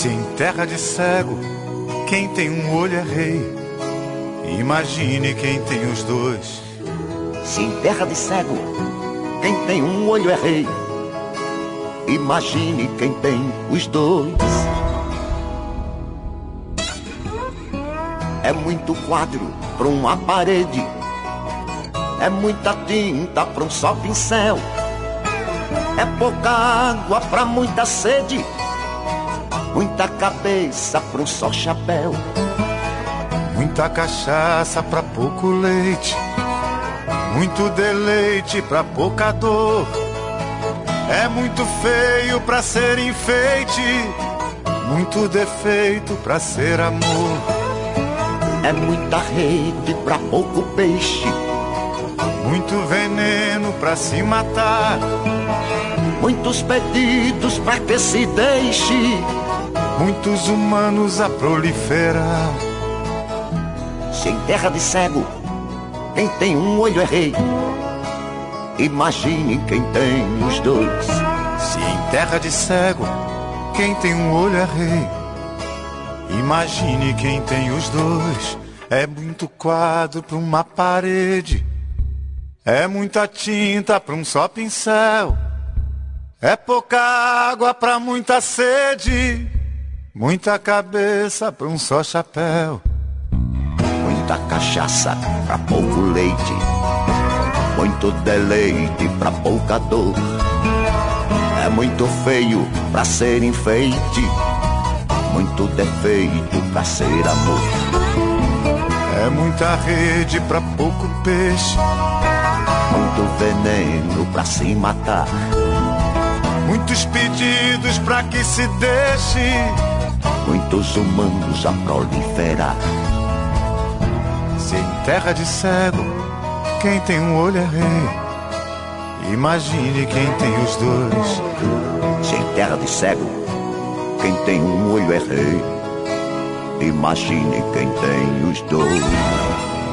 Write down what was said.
Se em terra de cego quem tem um olho é rei, imagine quem tem os dois. Se em terra de cego quem tem um olho é rei, imagine quem tem os dois. É muito quadro pra uma parede, é muita tinta pra um só pincel, é pouca água pra muita sede, muita cabeça pra um só chapéu. Muita cachaça pra pouco leite, muito deleite pra pouca dor. É muito feio pra ser enfeite, muito defeito pra ser amor. É muita rede pra pouco peixe, muito veneno pra se matar, muitos pedidos pra que se deixe, muitos humanos a proliferar. Se em terra de cego quem tem um olho é rei, imagine quem tem os dois. Se em terra de cego quem tem um olho é rei, imagine quem tem os dois. É muito quadro pra uma parede, é muita tinta pra um só pincel, é pouca água pra muita sede, muita cabeça pra um só chapéu. Muita cachaça pra pouco leite, muito deleite pra pouca dor. É muito feio pra ser enfeite, muito defeito pra ser amor. É muita rede pra pouco peixe, muito veneno pra se matar, muitos pedidos pra que se deixe, muitos humanos a proliferar. Se em terra de cego quem tem um olho é rei, imagine quem tem os dois. Se em terra de cego quem tem um olho é rei, imagine quem tem os dois.